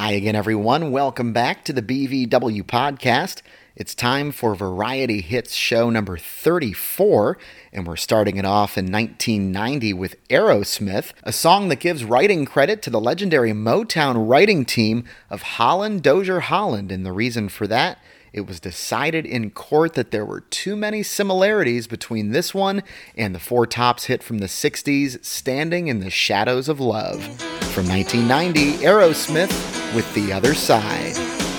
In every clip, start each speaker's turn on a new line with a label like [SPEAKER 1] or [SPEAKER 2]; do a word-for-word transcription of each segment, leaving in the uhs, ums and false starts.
[SPEAKER 1] Hi again, everyone. Welcome back to the B V W Podcast. It's time for Variety Hits show number thirty-four, and we're starting it off in nineteen ninety with Aerosmith, a song that gives writing credit to the legendary Motown writing team of Holland Dozier Holland, and the reason for that, it was decided in court that there were too many similarities between this one and the Four Tops hit from the sixties, Standing in the Shadows of Love. From nineteen ninety, Aerosmith with The Other Side.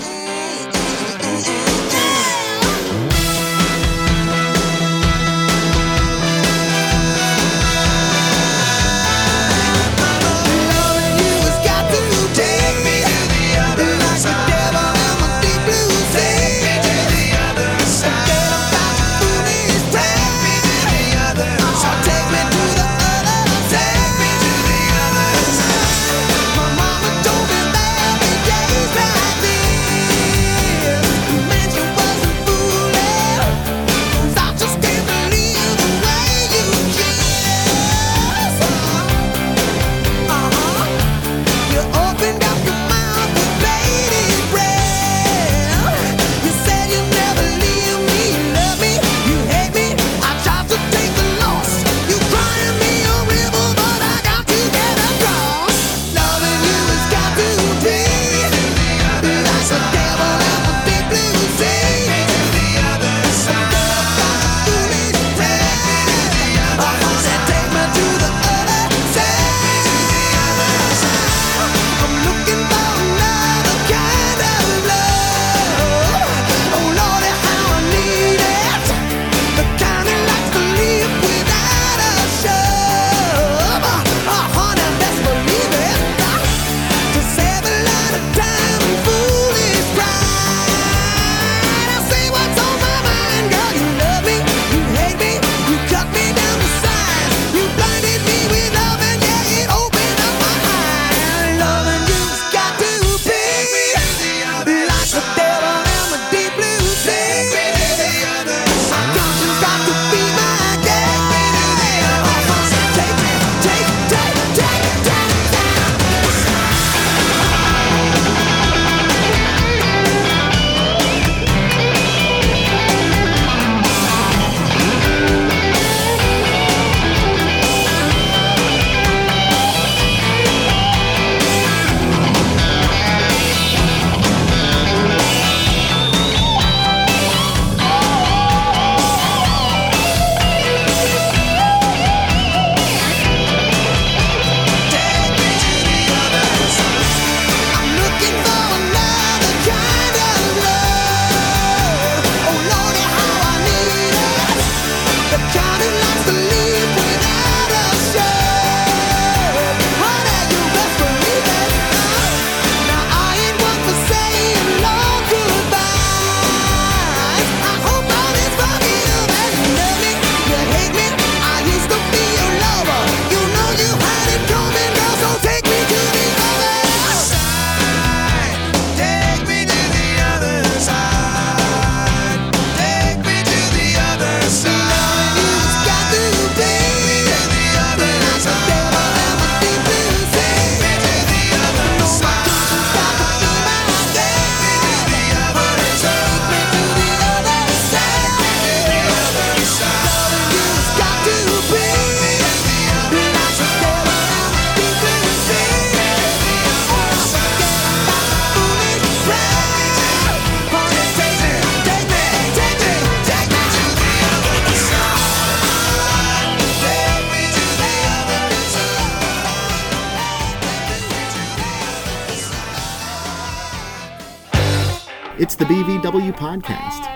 [SPEAKER 1] It's the B V W Podcast.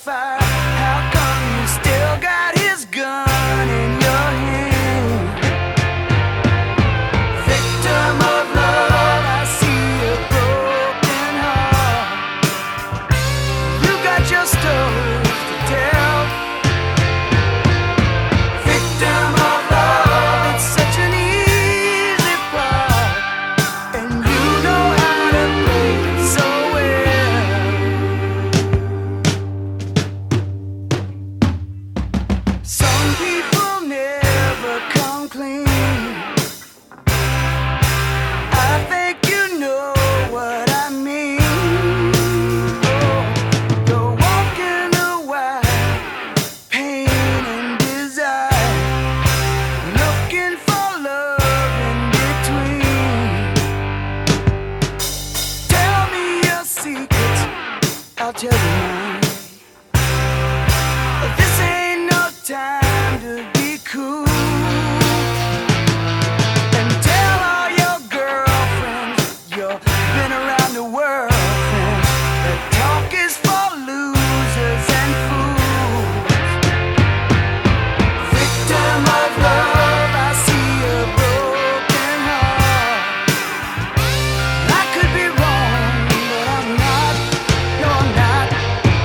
[SPEAKER 2] fire. How come you still got his gun in your hand? Victim of love, I see a broken heart. You got your stories to tell. Victim of love, it's such an easy part, and you know how to play it so well. Some people never come clean. I think you know what I mean. Oh, you're walking a wide pain and desire, looking for love in between. Tell me your secrets, I'll tell you mine. This ain't no time to be cool. And tell all your girlfriends you've been around the world, friends, that talk is for losers and fools. Victim of love, I see a broken heart. I could be wrong, but I'm not. No, I'm not.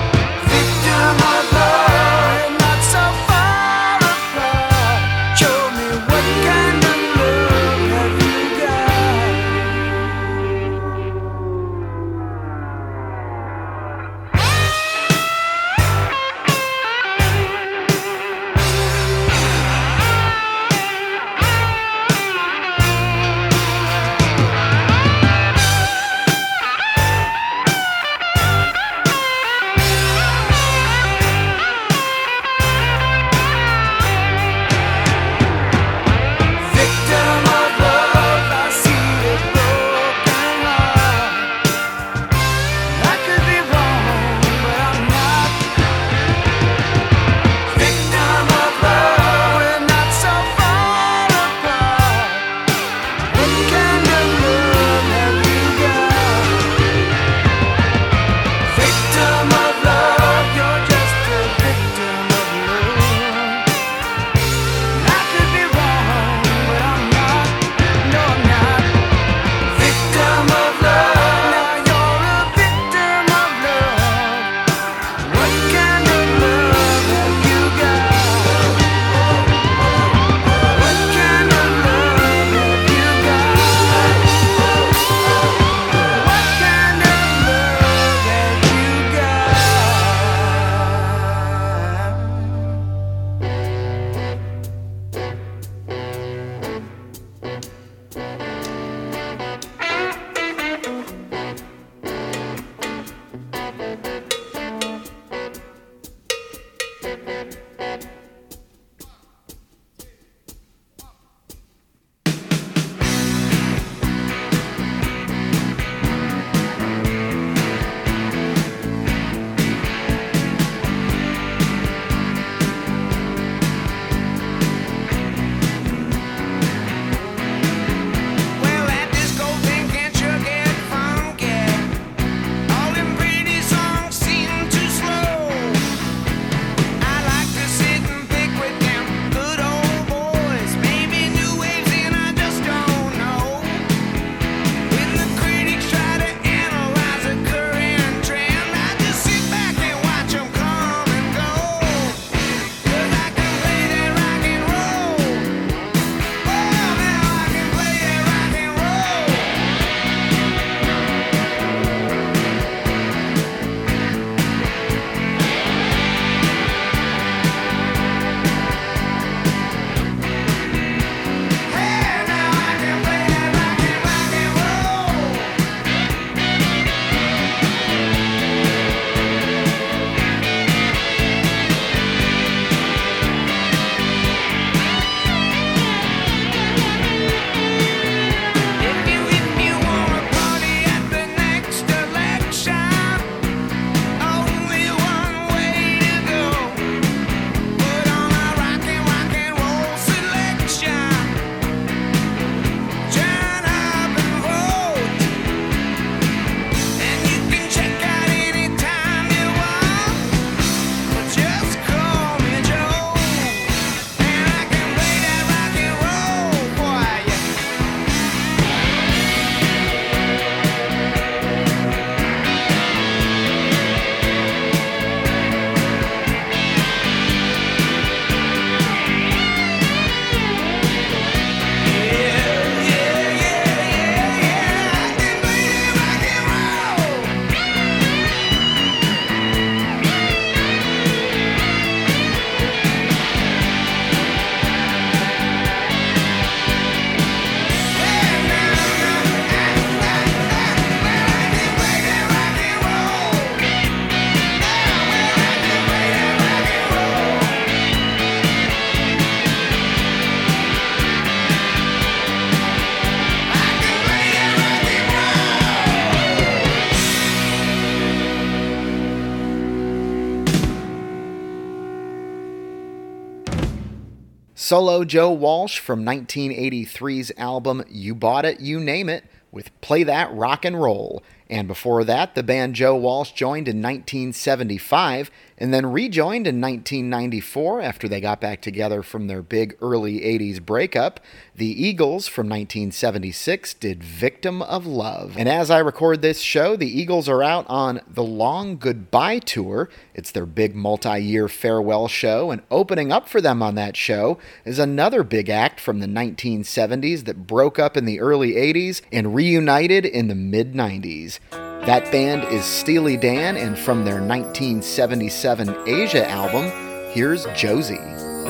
[SPEAKER 1] Solo Joe Walsh from nineteen eighty-three's album You Bought It, You Name It, with Play That Rock and Roll. And before that, the band Joe Walsh joined in nineteen seventy-five and then rejoined in nineteen ninety-four after they got back together from their big early eighties breakup. The Eagles from nineteen seventy-six did Victim of Love. And as I record this show, the Eagles are out on the Long Goodbye Tour. It's their big multi-year farewell show, and opening up for them on that show is another big act from the nineteen seventies that broke up in the early eighties and reunited in the mid nineties. That band is Steely Dan, and from their nineteen seventy-seven Asia album, here's Josie.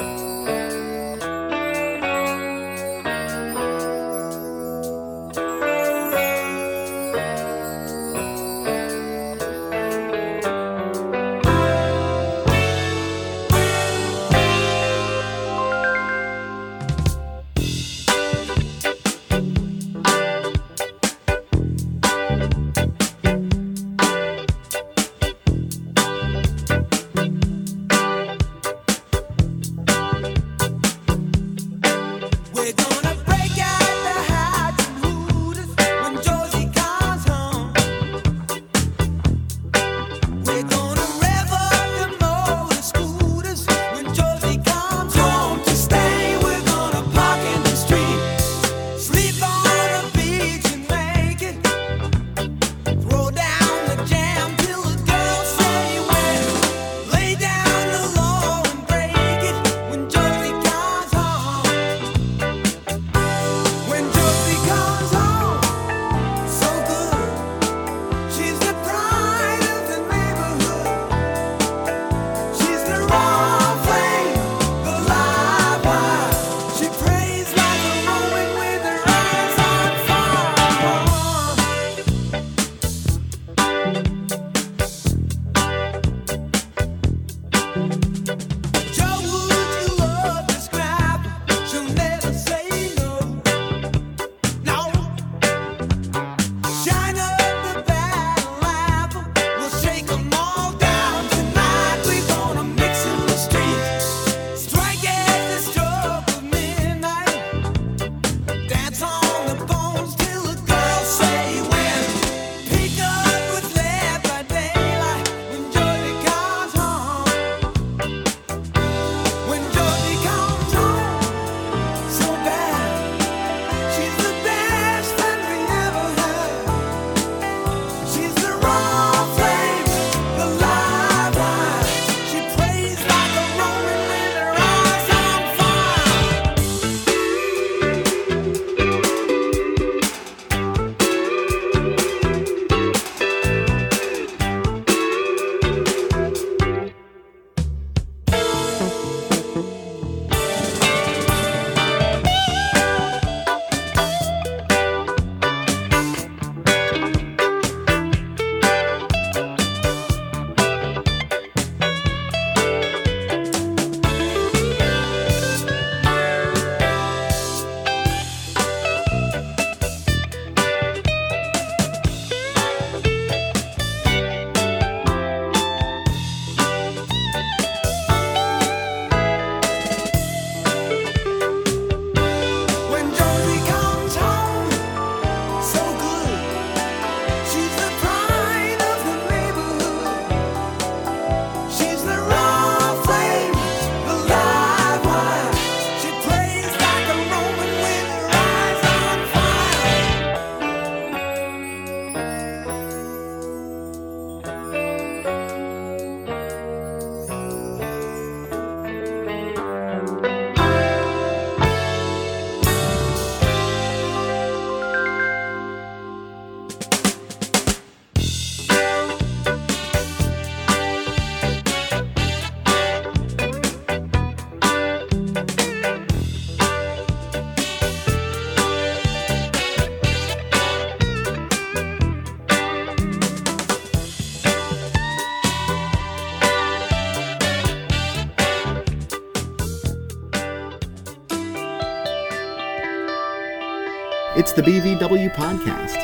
[SPEAKER 3] It's the B V W Podcast.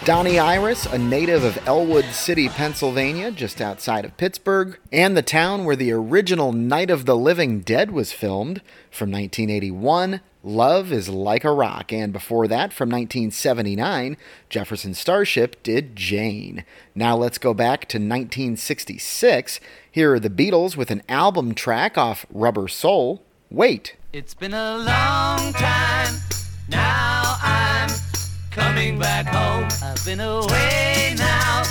[SPEAKER 1] Donnie Iris, a native of Elwood City, Pennsylvania, just outside of Pittsburgh, and the town where the original Night of the Living Dead was filmed, from nineteen eighty-one, Love is Like a Rock, and before that, from nineteen seventy-nine, Jefferson Starship did Jane. Now let's go back to nineteen sixty-six. Here are the Beatles with an album track off Rubber Soul, Wait.
[SPEAKER 2] It's been a long time, now I'm coming back home. I've been away now,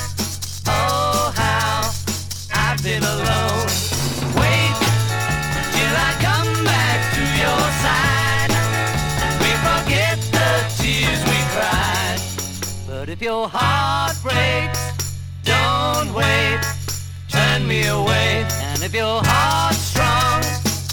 [SPEAKER 2] oh how I've been alone. Wait till I come back to your side. We forget the tears we cried. But if your heart breaks, don't wait, turn me away. And if your heart's strong,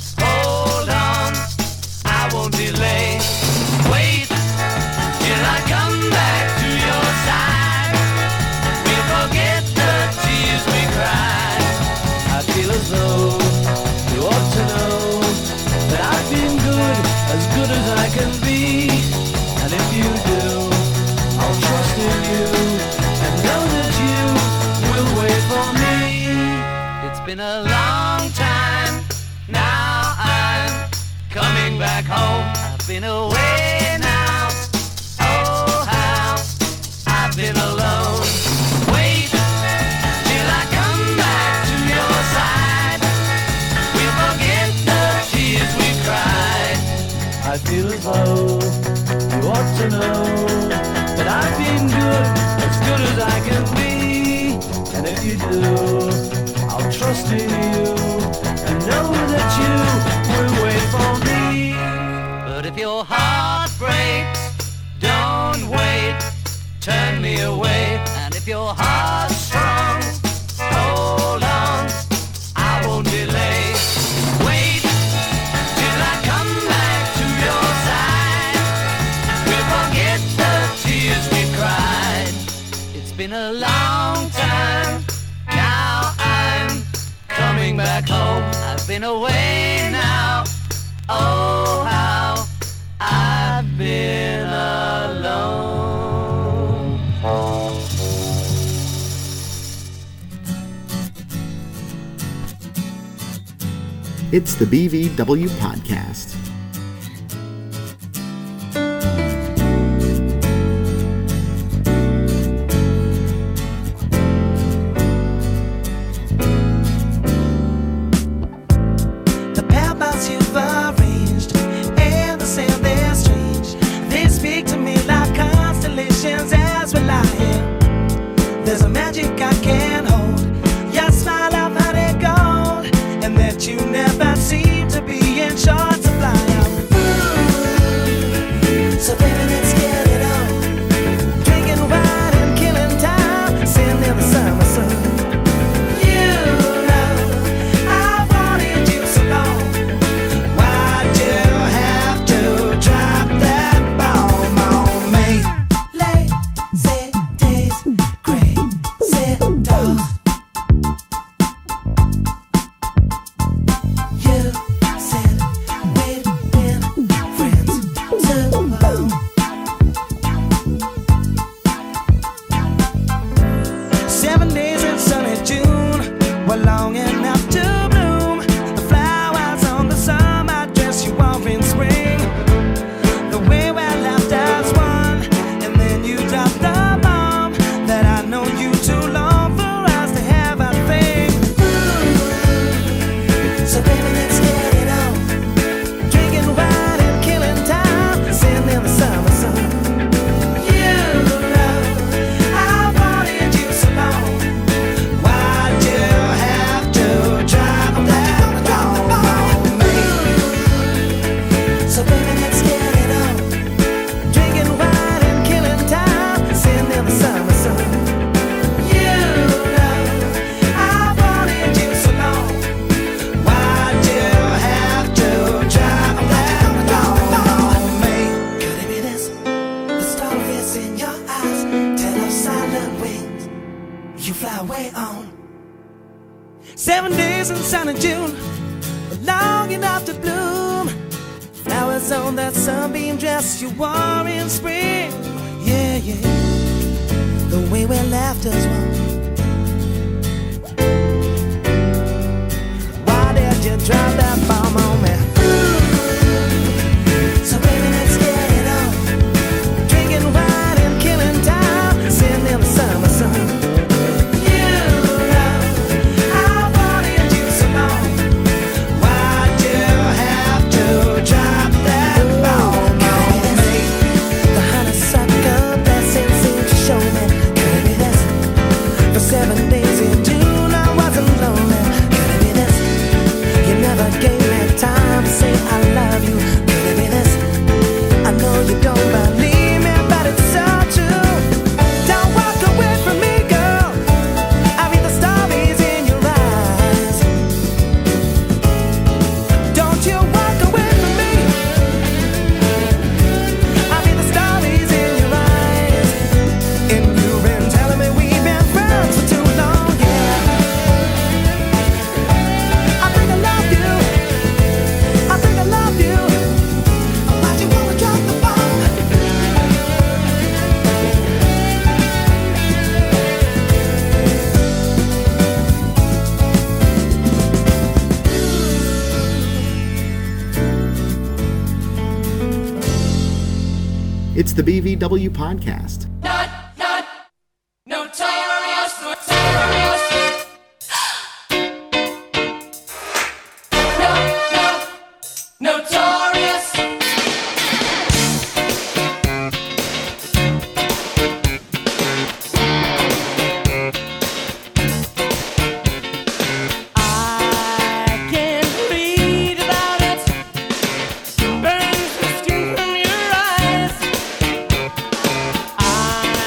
[SPEAKER 2] hold on, I won't delay. Wait till I come back to your side. We forget the tears we cried. I feel as though you ought to know that I've been good, as good as I can be. And if you do, I'll trust in you and know that you will wait for me. It's been a long time, now I'm coming back home. I've been away now, oh how I've been alone. Wait till I come back to your side. We'll forget the tears we cried. I feel as though you ought to know that I've been good, as good as I can be. And if you do, I'll trust in you and know that you will wait for me. But if your heart breaks, don't wait, turn me away. And if your heart's strong, hold on, I won't delay. Wait till I come back to your side. We'll forget the tears we cried. It's been a long time, now I'm coming back home. I've been away now, oh how I've been alone.
[SPEAKER 3] It's the B V W Podcast.
[SPEAKER 4] The paths you've arranged and the sand they're strange. They speak to me like constellations as we lie here. There's a magic I can't hold. Your smile I've had it gold, and that you never seem to be in short supply. Ooh, so baby, let's get it on. Drinking wine and killing time, sitting in the summer sun. You know I've wanted you so long. Why'd you have to drop that bomb on me? Lazy days, crazy dogs. You said we'd been friends too long. Seven days in sunny June were long enough to bloom. The flowers on the summer dress you wore in spring. The way we laughed as one, and then you dropped the bomb that I know you too long for us to have a thing. Ooh, so baby, let's get it on. Drinking wine and killing time, sitting in the summer sun. You know I wanted you so long. Why'd you have to drop that bomb on me? So baby, let's get it on. Drinking wine and killing time, sitting in the summer sun. You know I wanted you so long. Why'd you have to drop that bomb on me? Could it be this? The stories in your eyes tell of silent wings you fly away on. Seven days in sunny June, long enough to bloom. Flowers on that sunbeam dress you wore in spring. Yeah, yeah. way we left us one. Why did you drop that bomb on me? So baby, let's get it on. Drinking wine and killing time, sitting in the summer sun. You know I wanted you so long. Why'd you have to drop that bomb on me? The honeysuckle blessing seemed to show me. Could it be this? For seven days in June I wasn't lonely. Could it be this? You never gave me time to say I love you. Could it be this? I know you don't believe me, but it's so true. Don't walk away from me, girl. I read the stories in your eyes. Don't you walk away from me. I read the stories in your eyes. And you've been telling me we've been friends for too long, yeah. I think I love you. I think I love you. Why'd you wanna drop the bomb?
[SPEAKER 3] It's the B V W Podcast.
[SPEAKER 2] Not, not, notorious, notorious. No, no, notorious. I can read about it. Burns the skin from your eyes. I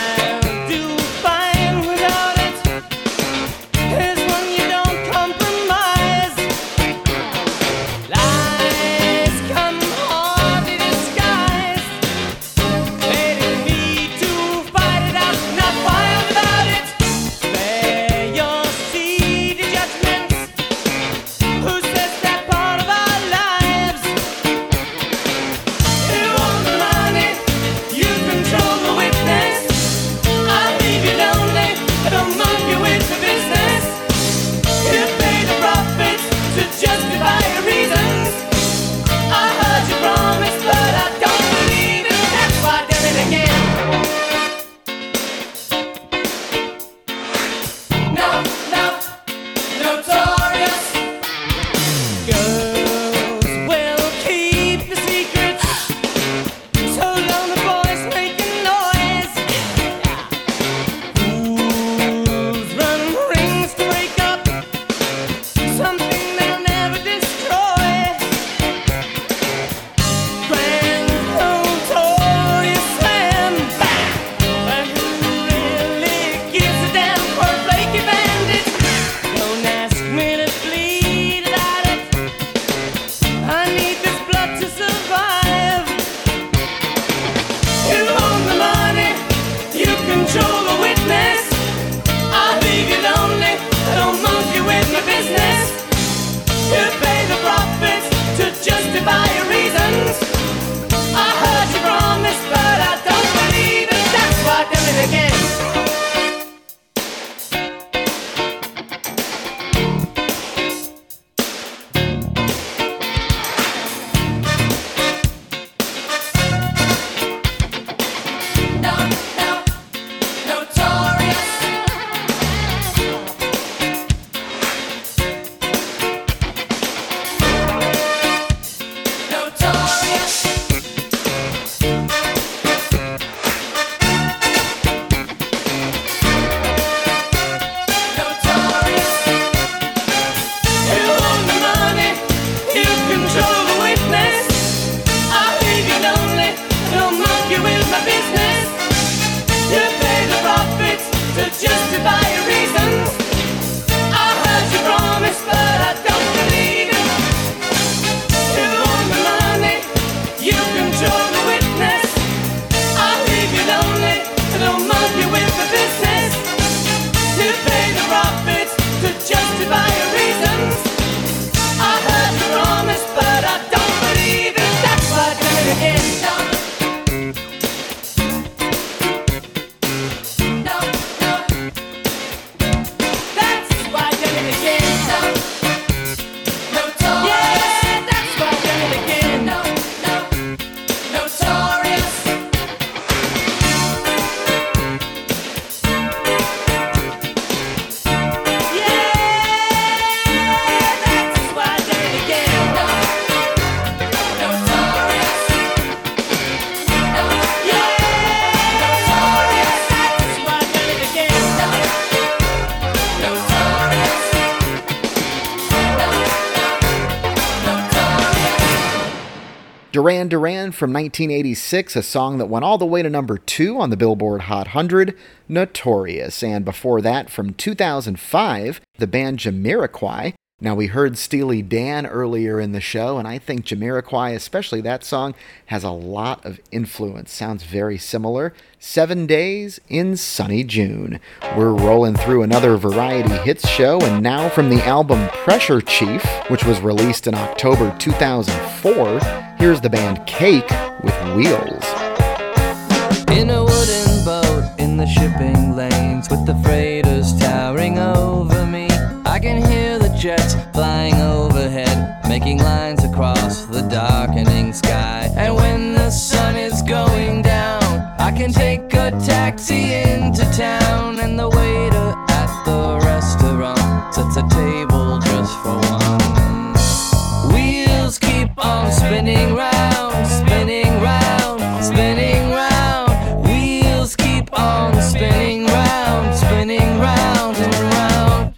[SPEAKER 1] Duran Duran from nineteen eighty-six, a song that went all the way to number two on the Billboard Hot one hundred, Notorious. And before that, from two thousand five, the band Jamiroquai. Now, we heard Steely Dan earlier in the show, and I think Jamiroquai, especially that song, has a lot of influence. Sounds very similar. Seven Days in Sunny June. We're rolling through another Variety Hits show, and now from the album Pressure Chief, which was released in October two thousand four, here's the band Cake with Wheels.
[SPEAKER 2] In a wooden boat in the shipping lanes, with the freighters towering over me, I can hear the jets flying overhead, making lines across the darkening sky. And when the sun is going down, I can take a taxi into town, and the waiter at the restaurant sets a table just for one. Wheels keep on spinning round, spinning round, spinning round. Wheels keep on spinning round, spinning round and round.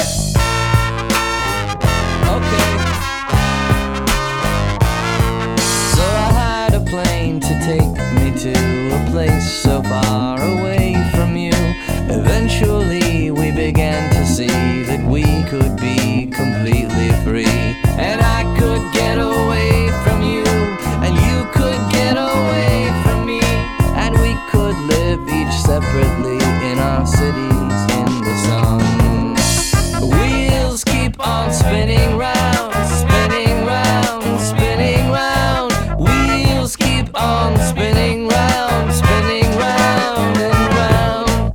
[SPEAKER 2] Okay. So I hired a plane to take me to a place so far away from you. Eventually we began to see that we could be completely free, and I could get away from you, and you could get away from me, and we could live each separately in our cities in the sun. Wheels keep on spinning round, spinning round, spinning round. Wheels keep on spinning round, spinning round and round.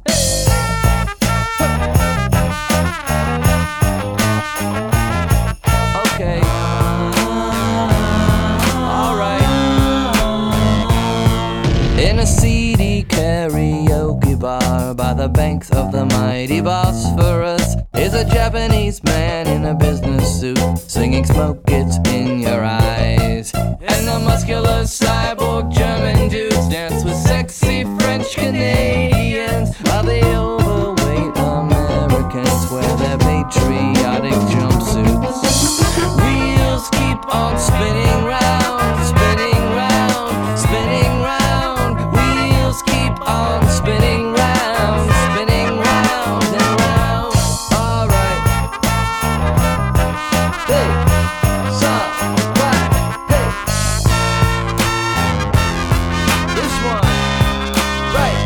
[SPEAKER 2] Okay. Alright. In a seedy karaoke bar by the banks of the mighty Bosphorus is a Japanese man in a business suit singing "Smoke Gets in Your Eyes." And the muscular cyborg German dudes dance with sexy French Canadians, while the overweight Americans wear their patriotic jumpsuits. Wheels keep on spinning round, spinning round, spinning round. Wheels keep on spinning round, spinning round and round. Alright. Hey, some, right, hey. This one, right,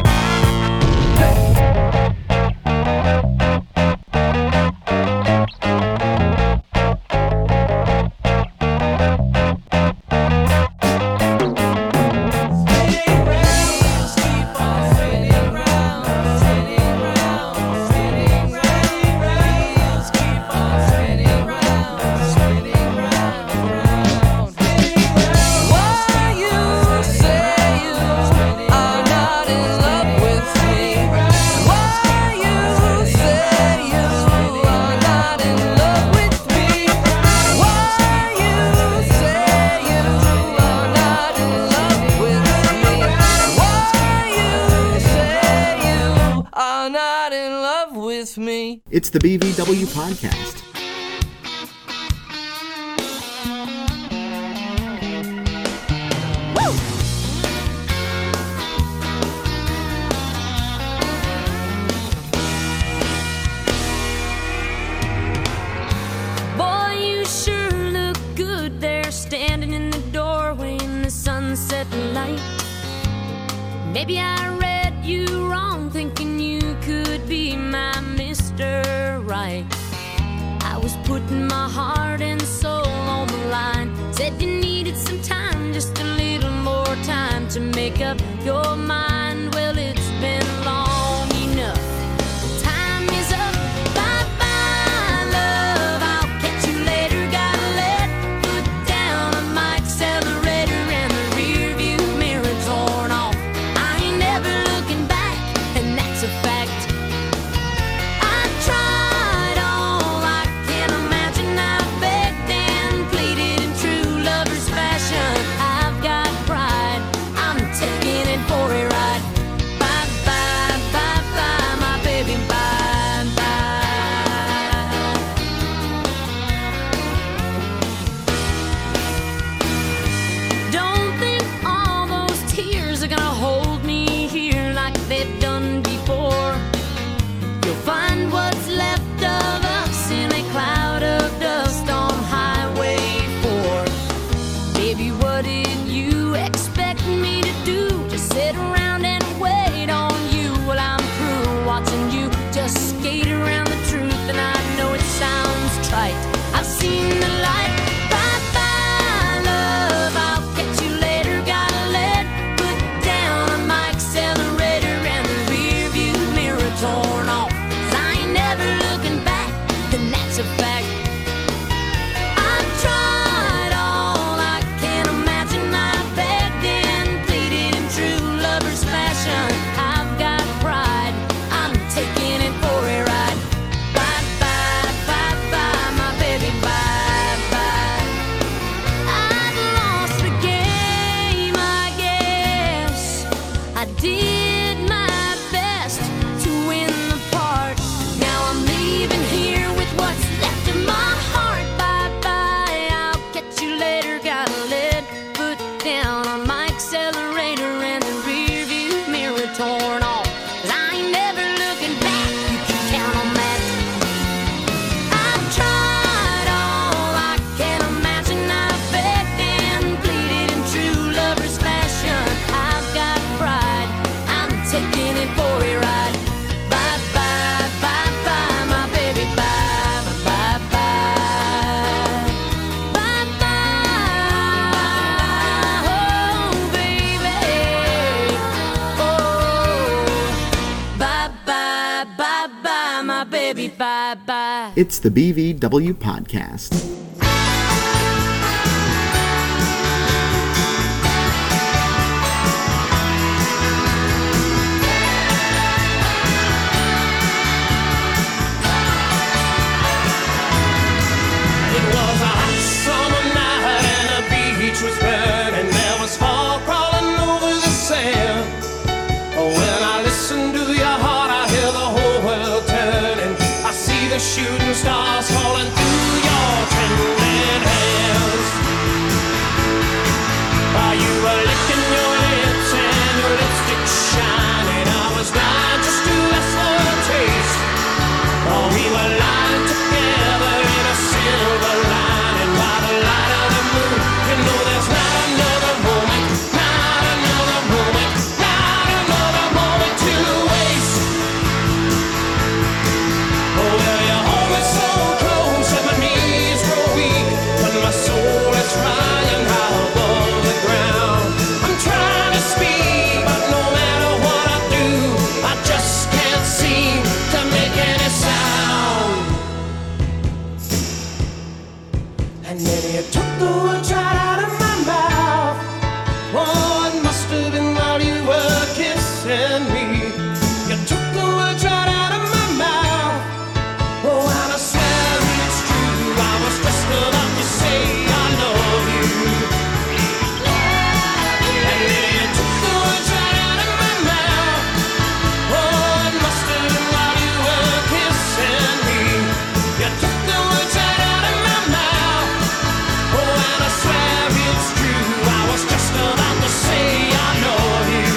[SPEAKER 2] me.
[SPEAKER 3] It's the B V W Podcast.
[SPEAKER 5] Boy, you sure look good there, standing in the doorway in the sunset light. Maybe I read you wrong, thinking you could be my Mister Right. I was putting my heart and soul on the line. Said you needed some time, just a little more time to make up your mind. Well, it's been long enough. Time is up. Bye-bye, love. I'll catch you later. Gotta let foot down on my accelerator, and the rear view mirror torn off. I ain't never looking back, and that's a fact. I tried all I can imagine. I begged and pleaded in true lover's fashion. I've got pride, I'm taking it for a ride. taking it for a ride. Bye, bye, bye, bye, my baby, bye, bye, bye. Bye, bye, oh, baby. Oh, bye, bye, bye, bye, my baby, bye, bye.
[SPEAKER 3] It's the B V W Podcast.
[SPEAKER 6] Was burning, there was fog crawling over the sand. When I listen to your heart, I hear the whole world turning. I see the shooting stars falling through your trembling hands. While you were licking your lips and your lipstick shining, I was blind just to ask for a taste. Oh, we were lying together in a silver lining by the light of the moon. You know there's not another moment, not another moment, not another moment to waste. Oh, well, you hold me so close and my knees grow weak, but my soul is flying high above the ground. I'm trying to speak, but no matter what I do, I just can't seem to make any sound. And then you took the words right out of my mouth. Oh, it must have been while you were kissing me. You took the words right out of my mouth. Oh, and I swear it's true, I was just about to say I love you. And then you took the words right out of my mouth. Oh, it must have been while you were kissing me. You took the words right out of my mouth. Oh, and I swear it's true, I was just about to say I love you.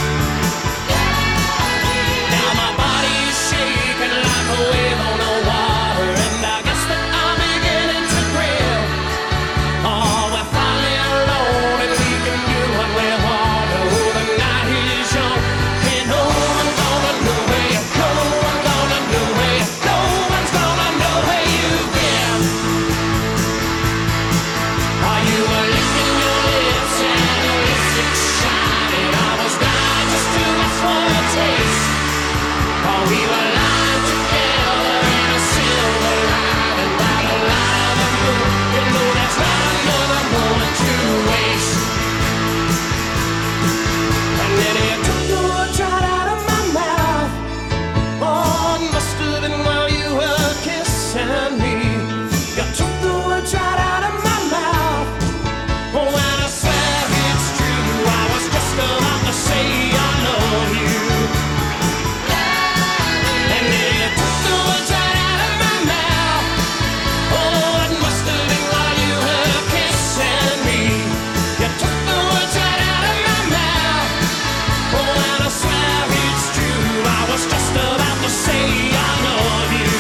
[SPEAKER 6] Now my body is shaking like a wave on the water, and I guess that I'm beginning to grill. Oh, we're finally alone and we can do what we want. Oh, the night is young, and no one's gonna know where you go. No one's gonna know where you go. No one's gonna know where you've been. Are you were licking your lips and your lipstick shining? I was blind just to ask for a taste. Oh, we were lying together in a silver lining by the light of the moon. You know there's not another moment to waste. And then you took the words right out of my mouth. Oh, it must have been while you were kissing me. You took the words right out of my mouth. Oh, and I swear it's true, I was just about to say I love you. And then you took the words right out of my mouth. Oh, it must have been while you were kissing me. You took the words right out of my mouth. Oh, and I swear it's true, I was just about to say I love you.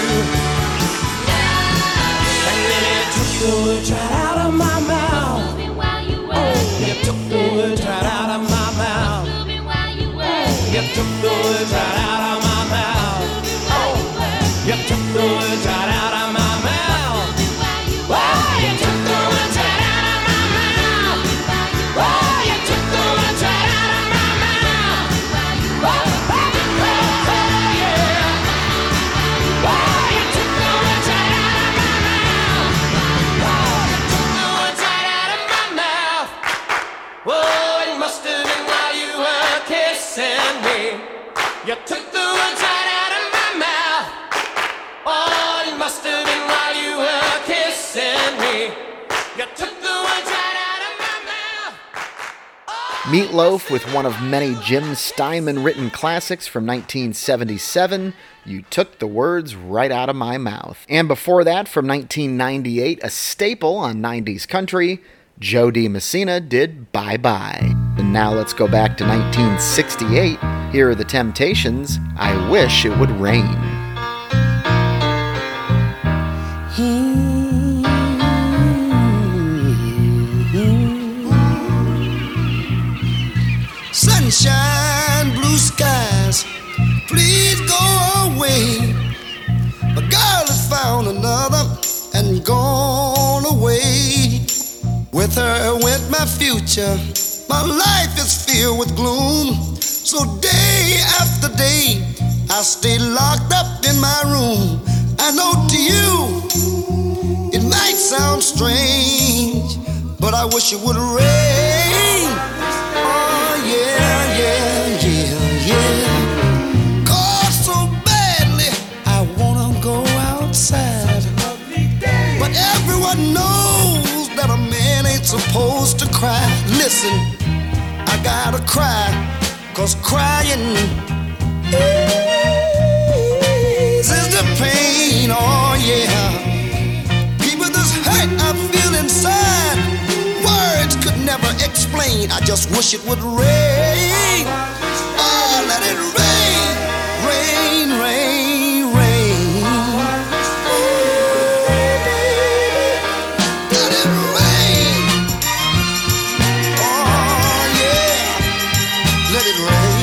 [SPEAKER 6] And then you took the words right out of my mouth. You took the words right out of my mouth. You took the words right out of my mouth. You took the words right out of my mouth. Oh, you took the words right out of my mouth. Oh, you took the words right out of my mouth. Oh, oh, oh, yeah. Oh, you took the words right out of my mouth. Oh, you took the words right out of my mouth. Oh, it must have been while you were kissing me. You took the words right out of my mouth. Oh, it must have been while you were kissing me. You took the words right out of my mouth.
[SPEAKER 1] Meatloaf with one of many Jim Steinman written classics from nineteen seventy-seven, You Took the Words Right Out of My Mouth. And before that, from nineteen ninety-eight, a staple on nineties country, Joe DiMessina did Bye Bye. And now let's go back to nineteen sixty-eight. Here are the Temptations, I Wish It Would Rain.
[SPEAKER 7] Sunshine, blue sky, gone away. With her went my future. My life is filled with gloom. So day after day, I stay locked up in my room. I know to you, it might sound strange, but I wish it would rain. Oh yeah, yeah, yeah, yeah. God, so badly, I wanna go outside. But everyone knows that a man ain't supposed to cry. Listen, I gotta cry, 'cause crying eases the pain, oh yeah. People, this hurt I feel inside, words could never explain. I just wish it would rain. Oh, let it rain, rain, rain, rain. Let it rain. Oh yeah, let it rain.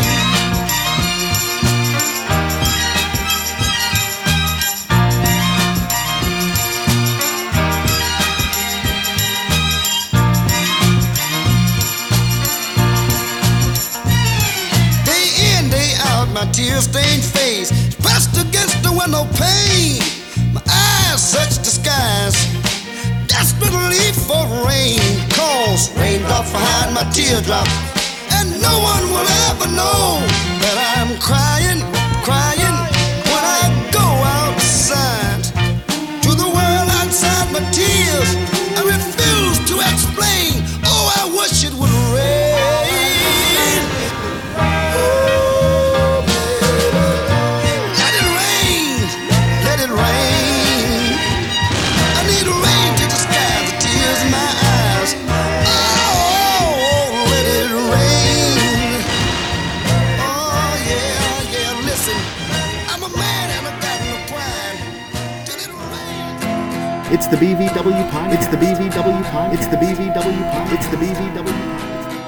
[SPEAKER 7] My tear-stained face pressed against the window pane. My eyes search the skies, desperately for rain. Cause raindrops behind my teardrops, and no one will ever know that I'm crying, crying when I go outside. To the world outside my tears, I refuse to explain. Oh, I wish it would rain.
[SPEAKER 3] It's the B V W Pod. It's the B V W Pod. It's the B V W Pod. It's the B V W Pod.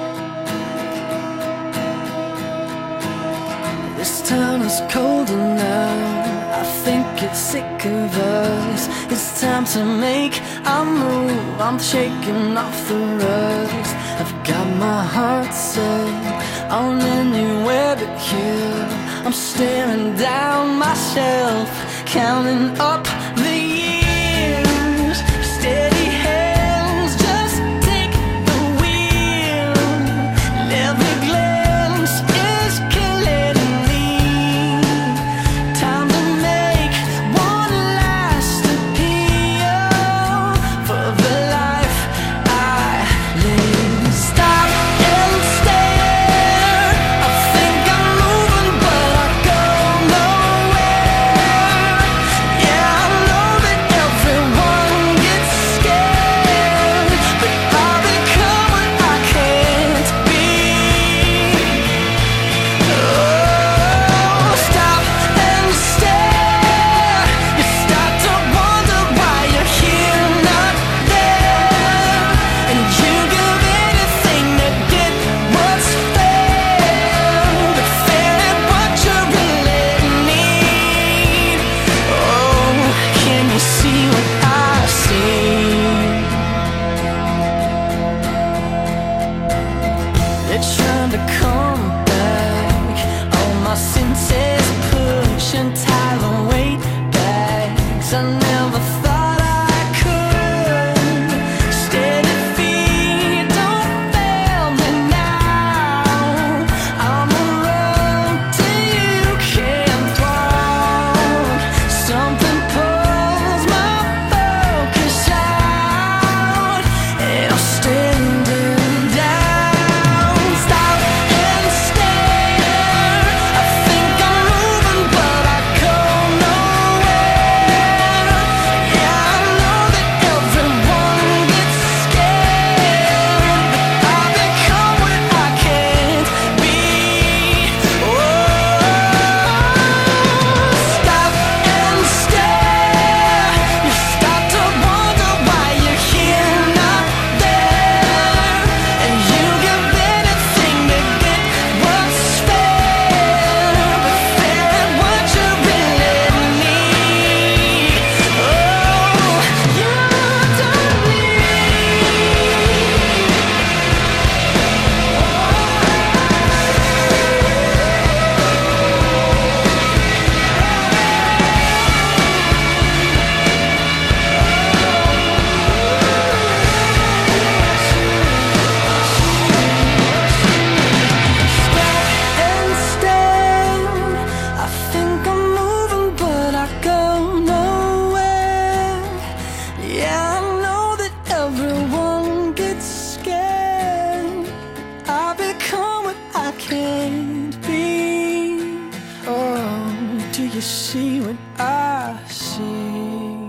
[SPEAKER 4] This town is colder now. I think it's sick of us. It's time to make a move. I'm shaking off the rust. I've got my heart set on anywhere but here. I'm staring down myself, counting up the years. Steady hands, just take the wheel. Every glance is killing me. Time to make one last appeal for the life I live. Stop and stare. I think I'm moving, but I go nowhere. Yeah, I'm
[SPEAKER 6] you see when I sing?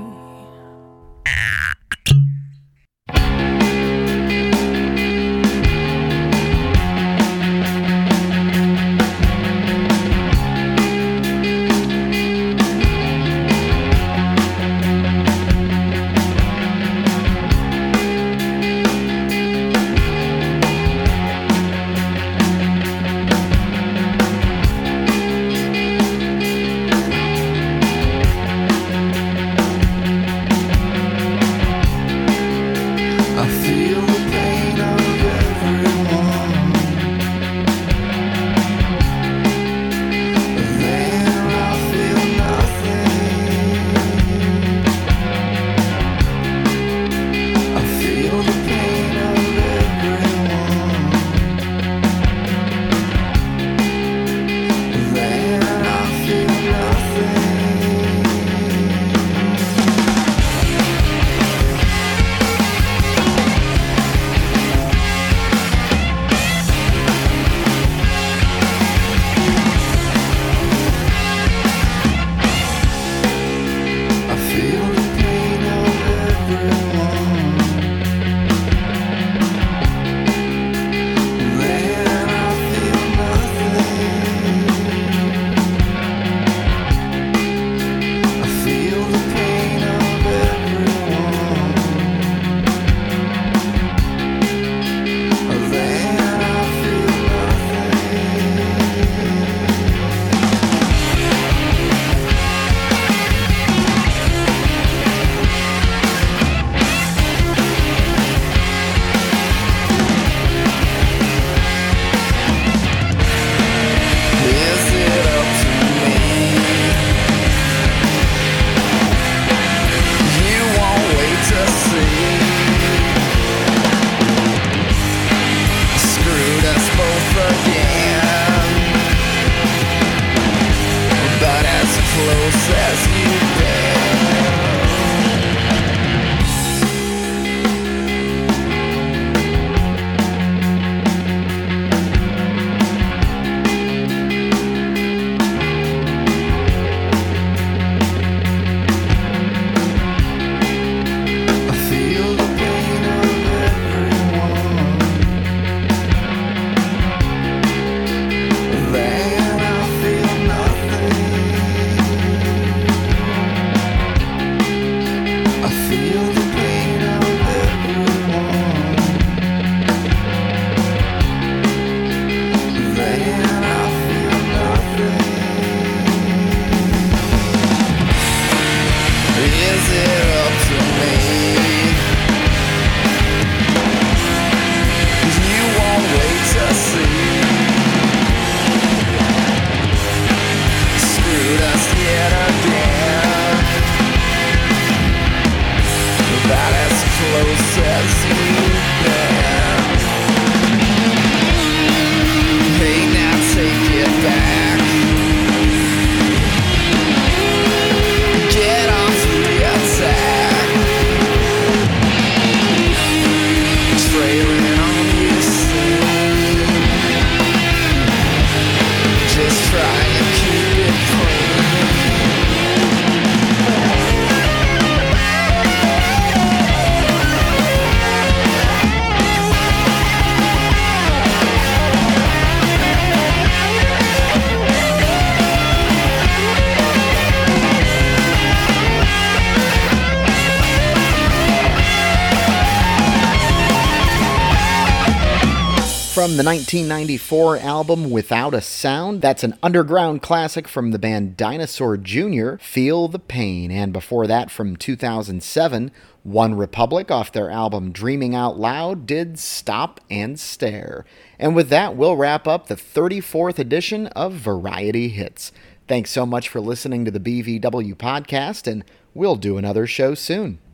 [SPEAKER 1] From the nineteen ninety-four album Without a Sound, that's an underground classic from the band Dinosaur Junior, Feel the Pain. And before that, from two thousand seven, One Republic off their album Dreaming Out Loud did Stop and Stare. And with that, we'll wrap up the thirty-fourth edition of Variety Hits. Thanks so much for listening to the B V W podcast, and we'll do another show soon.